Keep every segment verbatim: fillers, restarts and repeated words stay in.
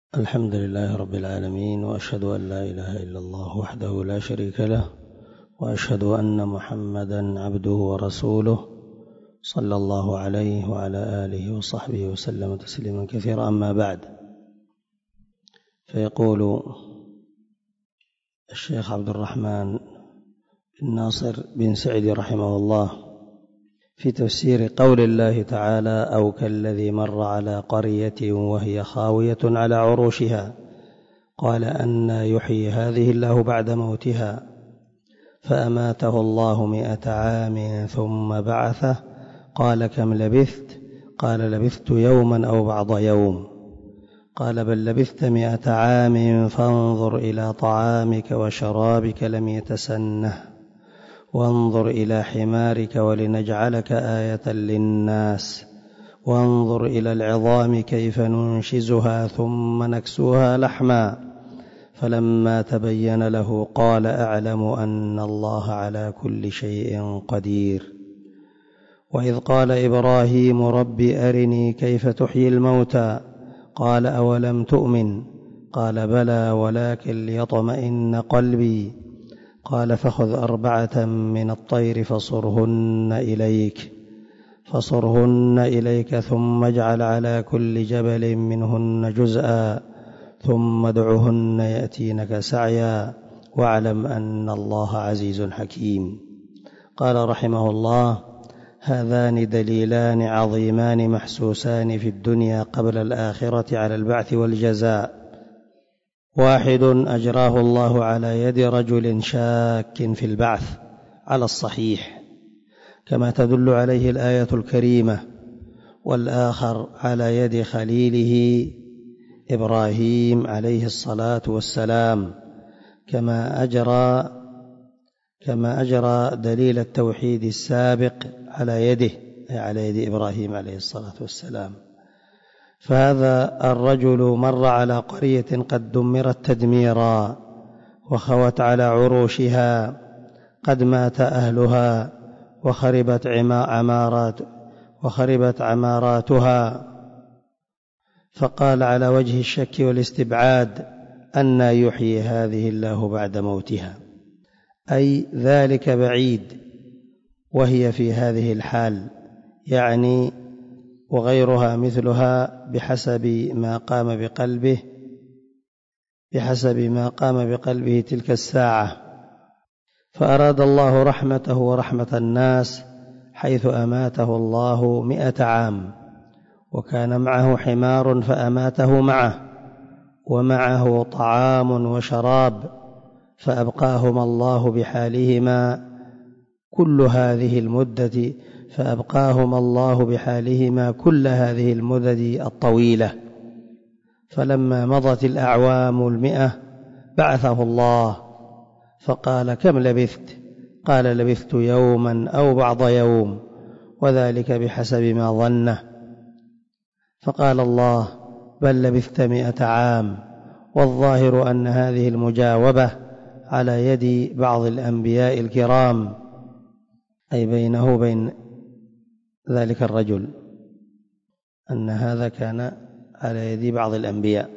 الحمد لله رب العالمين، وأشهد أن لا إله إلا الله وحده لا شريك له، وأشهد أن محمدًا عبده ورسوله صلى الله عليه وعلى آله وصحبه وسلم تسليما كثيرا. أما بعد، فيقول الشيخ عبد الرحمن بن ناصر بن سعد رحمه الله في تفسير قول الله تعالى: أو كالذي مر على قرية وهي خاوية على عروشها قال أنى يحيي هذه الله بعد موتها فأماته الله مئة عام ثم بعثه قال كم لبثت؟ قال لبثت يوما أو بعض يوم. قال بل لبثت مئة عام فانظر إلى طعامك وشرابك لم يتسنه، وانظر إلى حمارك ولنجعلك آية للناس، وانظر إلى العظام كيف ننشزها ثم نكسوها لحما. فلما تبين له قال أعلم أن الله على كل شيء قدير. وإذ قال إبراهيم رب أرني كيف تحيي الموتى قال أولم تؤمن؟ قال بلى ولكن ليطمئن قلبي. قال فخذ أربعة من الطير فصرهن إليك فصرهن إليك ثم اجعل على كل جبل منهن جزءا ثم ادعهن يأتينك سعيا واعلم أن الله عزيز حكيم. قال رحمه الله: هذان دليلان عظيمان محسوسان في الدنيا قبل الآخرة على البعث والجزاء. واحد أجراه الله على يد رجل شاك في البعث على الصحيح كما تدل عليه الآية الكريمة، والآخر على يد خليله إبراهيم عليه الصلاة والسلام كما أجرى كما أجرى دليل التوحيد السابق على يده أي على يد إبراهيم عليه الصلاة والسلام. فهذا الرجل مر على قرية قد دمرت تدميرا وخوت على عروشها، قد مات أهلها وخربت عمارات وخربت عماراتها. فقال على وجه الشك والاستبعاد: أنى يحيي هذه الله بعد موتها؟ أي ذلك بعيد وهي في هذه الحال، يعني وغيرها مثلها بحسب ما قام بقلبه بحسب ما قام بقلبه تلك الساعة. فأراد الله رحمته ورحمة الناس حيث أماته الله مئة عام، وكان معه حمار فأماته معه، ومعه طعام وشراب فأبقاهما الله بحالهما كل هذه المدة فأبقاهما الله بحالهما كل هذه المدد الطويلة. فلما مضت الأعوام المئة بعثه الله فقال كم لبثت؟ قال لبثت يوما أو بعض يوم، وذلك بحسب ما ظنه. فقال الله بل لبثت مئة عام. والظاهر أن هذه المجاوبة على يد بعض الأنبياء الكرام، أي بينه وبين ذلك الرجل، أن هذا كان على يد بعض الأنبياء.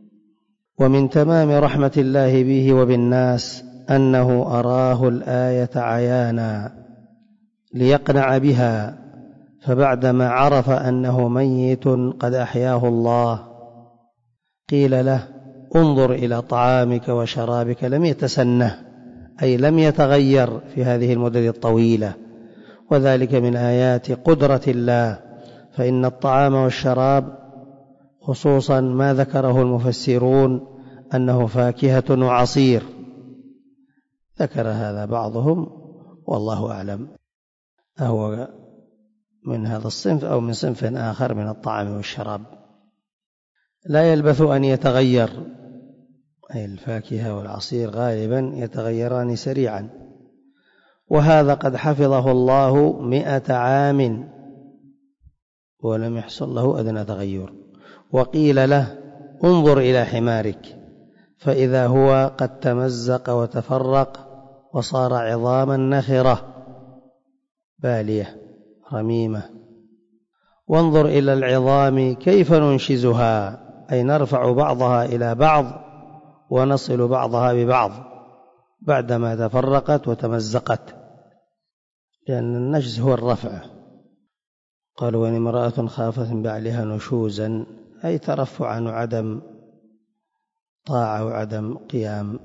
ومن تمام رحمة الله به وبالناس أنه أراه الآية عيانا ليقنع بها، فبعدما عرف أنه ميت قد أحياه الله قيل له انظر إلى طعامك وشرابك لم يتسنه، أي لم يتغير في هذه المدة الطويلة، وذلك من آيات قدرة الله. فإن الطعام والشراب خصوصا ما ذكره المفسرون أنه فاكهة وعصير، ذكر هذا بعضهم والله أعلم أهو من هذا الصنف أو من صنف آخر من الطعام والشراب، لا يلبث أن يتغير، أي الفاكهة والعصير غالبا يتغيران سريعا، وهذا قد حفظه الله مئة عام ولم يحصل له أدنى تغير. وقيل له انظر إلى حمارك فإذا هو قد تمزق وتفرق وصار عظاما نخرة بالية رميمة. وانظر إلى العظام كيف ننشزها أي نرفع بعضها إلى بعض ونصل بعضها ببعض بعدما تفرقت وتمزقت، لأن النشز هو الرفع. قالوا وإن امرأة خافت من بعلها نشوزا أي ترفعا وعدم طاعة وعدم قيام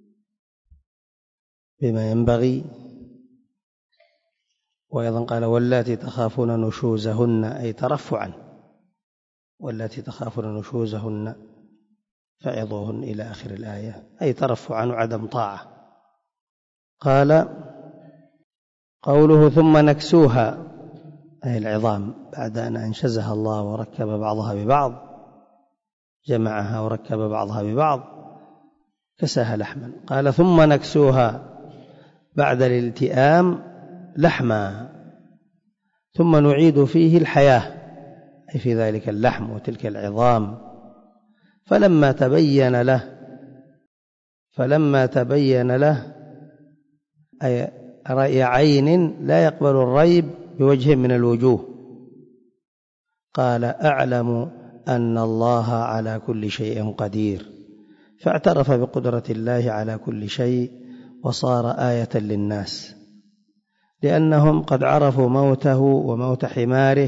بما ينبغي. وأيضا قال واللاتي تخافون نشوزهن أي ترفعا، واللاتي تخافون نشوزهن فعظوهن إلى آخر الآية، أي ترفعا وعدم طاعة. قال قوله ثم نكسوها أي العظام، بعد أن أنشزها الله وركب بعضها ببعض، جمعها وركب بعضها ببعض كساها لحما. قال ثم نكسوها بعد الالتئام لحما، ثم نعيد فيه الحياة أي في ذلك اللحم وتلك العظام. فلما تبين له فلما تبين له أي رأي عين لا يقبل الريب بوجه من الوجوه، قال أعلم أن الله على كل شيء قدير، فاعترف بقدرة الله على كل شيء وصار آية للناس، لأنهم قد عرفوا موته وموت حماره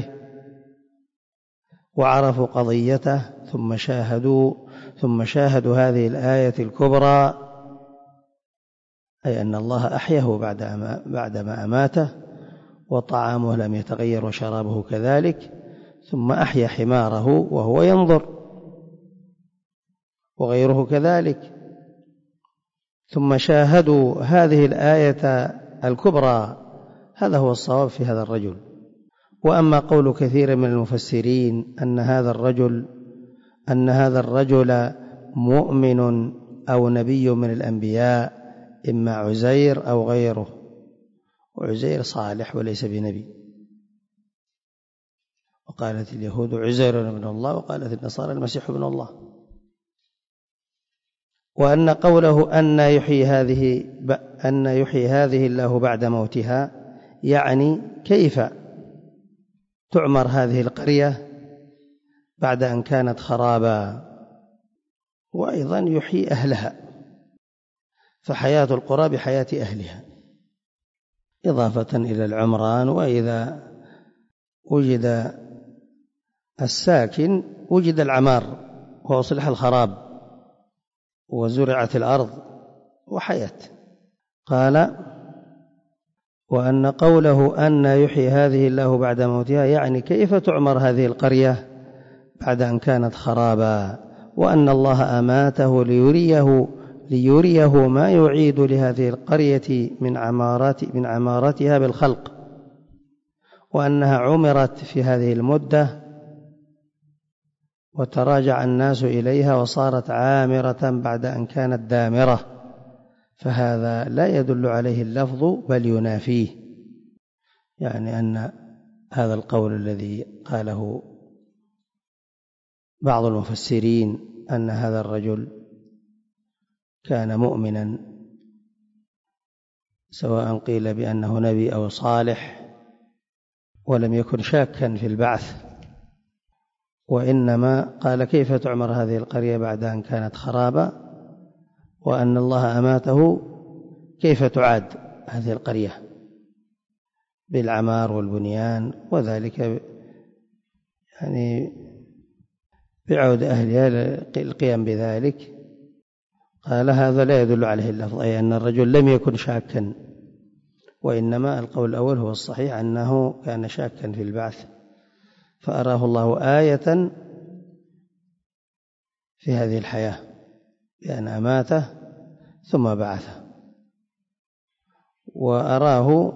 وعرفوا قضيته، ثم شاهدوا ثم شاهدوا هذه الآية الكبرى، أي أن الله أحياه بعدما أماته، وطعامه لم يتغير وشرابه كذلك، ثم أحيا حماره وهو ينظر وغيره كذلك. ثم شاهدوا هذه الآية الكبرى، هذا هو الصواب في هذا الرجل. وأما قول كثير من المفسرين أن هذا الرجل أن هذا الرجل مؤمن أو نبي من الأنبياء، إما عزير أو غيره، وعزير صالح وليس بنبي. وقالت اليهود عزير ابن الله، وقالت النصارى المسيح ابن الله. وأن قوله أن يحيي هذه أن يحيي هذه الله بعد موتها، يعني كيف تعمر هذه القرية بعد أن كانت خرابا، وأيضا يحيي أهلها، فحياة القرى بحياة أهلها إضافة إلى العمران. وإذا وجد الساكن وجد العمار وأصلح الخراب وزرعت الأرض وحياة. قال وأن قوله أن يحيي هذه الله بعد موتها، يعني كيف تعمر هذه القرية بعد أن كانت خرابا، وأن الله أماته ليريه ليريه ما يعيد لهذه القرية من عمارات من عمارتها بالخلق، وأنها عمرت في هذه المدة وتراجع الناس إليها وصارت عامرة بعد أن كانت دامرة، فهذا لا يدل عليه اللفظ بل ينافيه، يعني أن هذا القول الذي قاله بعض المفسرين أن هذا الرجل كان مؤمنا، سواء قيل بأنه نبي أو صالح، ولم يكن شاكا في البعث، وإنما قال كيف تعمر هذه القرية بعد أن كانت خرابا، وأن الله أماته كيف تعاد هذه القرية بالعمار والبنيان، وذلك يعني بعود أهلها القيام بذلك. قال هذا لا يدل عليه اللفظ، أي أن الرجل لم يكن شاكا، وإنما القول الأول هو الصحيح أنه كان شاكا في البعث، فأراه الله آية في هذه الحياة بأن أماته ثم بعثه، وأراه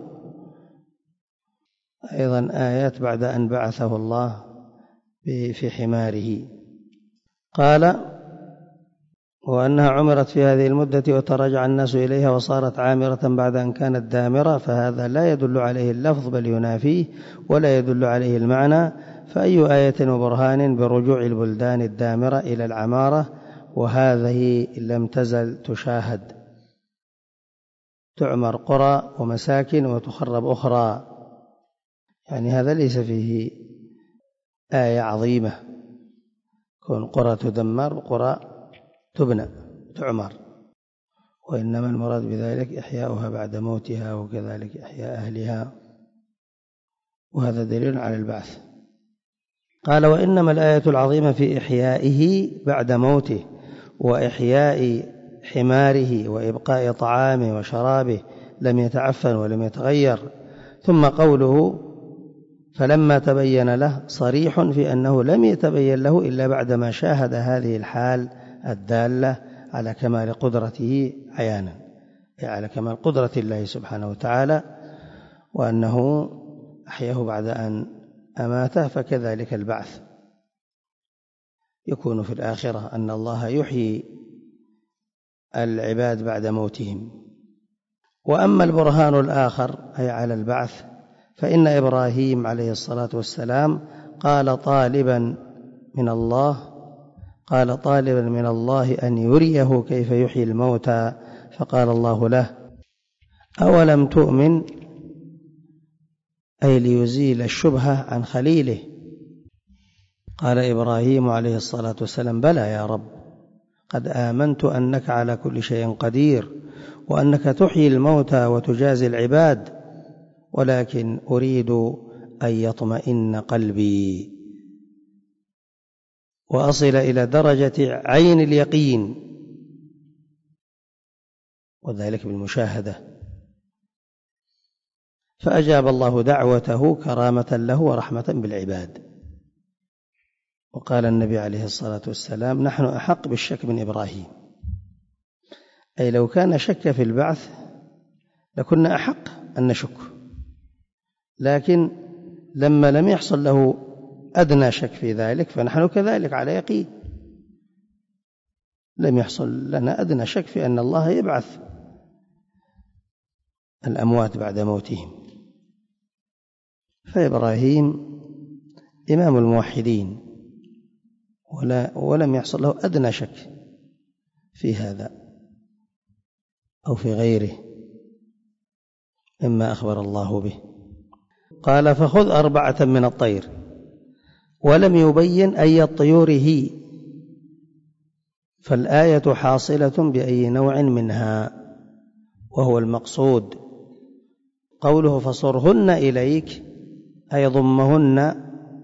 أيضا آيات بعد أن بعثه الله في حماره. قال وأنها عمرت في هذه المدة وتراجع الناس إليها وصارت عامرة بعد أن كانت دامرة، فهذا لا يدل عليه اللفظ بل ينافيه، ولا يدل عليه المعنى. فأي آية وبرهان برجوع البلدان الدامرة إلى العمارة، وهذه لم تزل تشاهد، تعمر قرى ومساكن وتخرب أخرى، يعني هذا ليس فيه آية عظيمة كون قرى تدمر وقرى تبنى تعمر، وإنما المراد بذلك إحياؤها بعد موتها وكذلك إحياء أهلها، وهذا دليل على البعث. قال وإنما الآية العظيمة في إحيائه بعد موته وإحياء حماره وإبقاء طعامه وشرابه لم يتعفن ولم يتغير. ثم قوله فلما تبين له صريح في أنه لم يتبين له إلا بعدما شاهد هذه الحال الدالة على كمال قدرته عيانا، يعني على كمال قدرة الله سبحانه وتعالى، وأنه أحياه بعد أن أماته. فكذلك البعث يكون في الآخرة، أن الله يحيي العباد بعد موتهم. وأما البرهان الآخر أي على البعث فإن إبراهيم عليه الصلاة والسلام قال طالبا من الله قال طالبا من الله أن يريه كيف يحيي الموتى، فقال الله له أولم تؤمن، أي ليزيل الشبهة عن خليله. قال إبراهيم عليه الصلاة والسلام بلى يا رب، قد آمنت أنك على كل شيء قدير وأنك تحيي الموتى وتجازي العباد، ولكن أريد أن يطمئن قلبي وأصل إلى درجة عين اليقين، وذلك بالمشاهدة. فأجاب الله دعوته كرامة له ورحمة بالعباد. وقال النبي عليه الصلاة والسلام نحن أحق بالشك من إبراهيم، أي لو كان شك في البعث لكنا أحق أن نشك، لكن لما لم يحصل له أدنى شك في ذلك فنحن كذلك على يقين، لم يحصل لنا أدنى شك في أن الله يبعث الأموات بعد موتهم. فإبراهيم إمام الموحدين ولا ولم يحصل له أدنى شك في هذا أو في غيره مما أخبر الله به. قال فخذ أربعة من الطير، ولم يبين أي الطيور هي، فالآية حاصلة بأي نوع منها، وهو المقصود. قوله فصرهن إليك أي ضمهن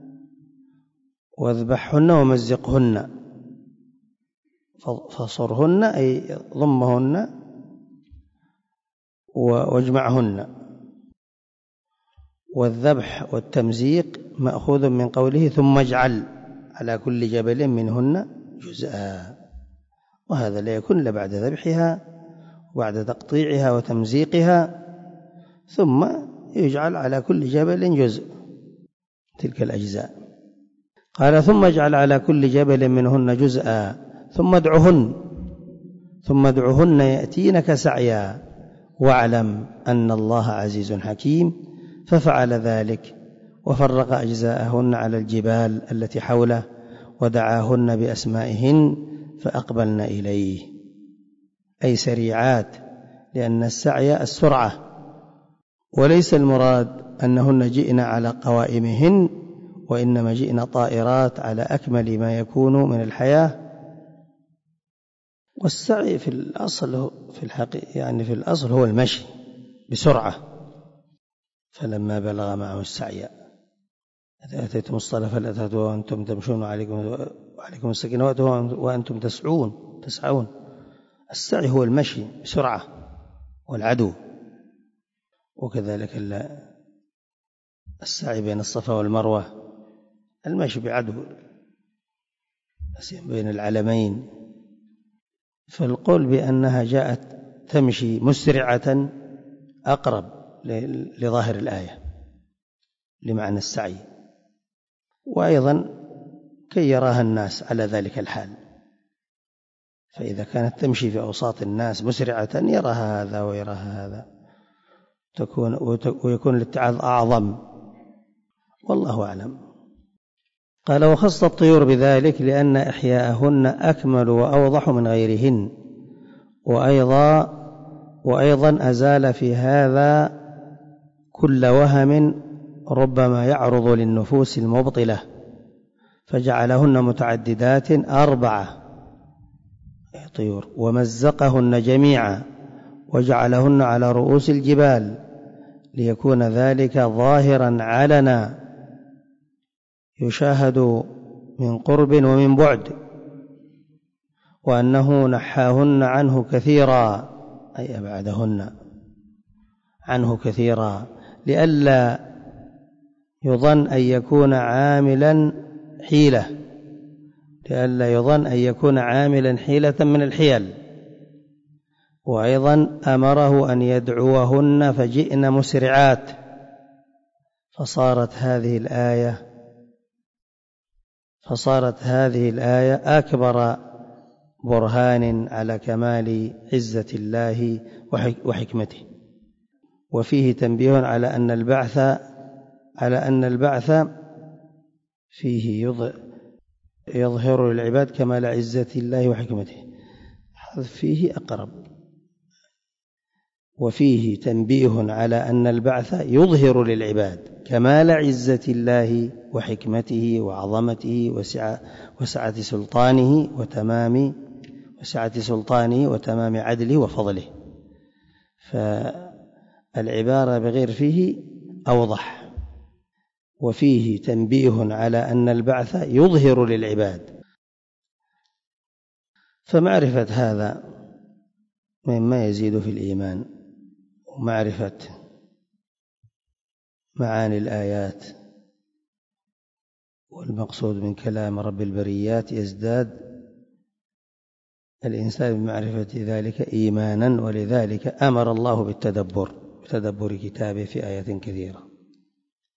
واذبحهن ومزقهن، فصرهن أي ضمهن واجمعهن. والذبح والتمزيق مأخوذ من قوله ثم اجعل على كل جبل منهن جزءا، وهذا لا يكون إلا بعد ذبحها وبعد تقطيعها وتمزيقها، ثم يجعل على كل جبل جزء تلك الأجزاء. قال ثم اجعل على كل جبل منهن جزءا ثم ادعهن ثم ادعهن يأتينك سعيا واعلم أن الله عزيز حكيم. ففعل ذلك وفرق أجزاءهن على الجبال التي حوله ودعاهن بأسمائهن فأقبلن إليه، أي سريعات، لأن السعي السرعة، وليس المراد أنهن جئن على قوائمهن، وإنما جئن طائرات على أكمل ما يكون من الحياة. والسعي في الأصل في الحقيقة يعني في الأصل هو المشي بسرعة، فلما بلغ معه السعي إذا أتيتم الصلاة فلا تأتوها وأنتم تمشون وعليكم وعليكم السكينة وأنتم تسعون تسعون السعي هو المشي بسرعة والعدو، وكذلك السعي بين الصفا والمروة المشي بعدو بين العلمين. فالقول بأنها جاءت تمشي مسرعة أقرب لظاهر الآية لمعنى السعي، وأيضا كي يراها الناس على ذلك الحال، فإذا كانت تمشي في أوساط الناس مسرعة يراها هذا ويراها هذا تكون ويكون الاتعاظ أعظم، والله أعلم. قال وخص الطيور بذلك لأن إحياءهن أكمل وأوضح من غيرهن، وأيضا وأيضا أزال في هذا كل وهم ربما يعرض للنفوس المبطلة، فجعلهن متعددات أربعة طيور، ومزقهن جميعا وجعلهن على رؤوس الجبال ليكون ذلك ظاهرا علنا يشاهد من قرب ومن بعد، وأنه نحاهن عنه كثيرا أي أبعدهن عنه كثيرا لئلا يظن أن يكون عاملا حيلة لئلا يظن أن يكون عاملا حيلة من الحيل. وأيضا أمره أن يدعوهن فجئن مسرعات، فصارت هذه الآية فصارت هذه الآية أكبر برهان على كمال عزة الله وحكمته. وفيه تنبيه على أن البعث على أن البعث فيه يظهر للعباد كمال عزة الله وحكمته، فيه أقرب. وفيه تنبيه على أن البعث يظهر للعباد كمال عزة الله وحكمته وعظمته وسعة, وسعة سلطانه وتمام وسعة سلطانه وتمام عدله وفضله. فالعبارة بغير فيه أوضح. وفيه تنبيه على أن البعث يظهر للعباد، فمعرفة هذا مما يزيد في الإيمان، ومعرفة معاني الآيات والمقصود من كلام رب البريات يزداد الإنسان بمعرفة ذلك إيمانا، ولذلك أمر الله بالتدبر بتدبر كتابه في آيات كثيرة.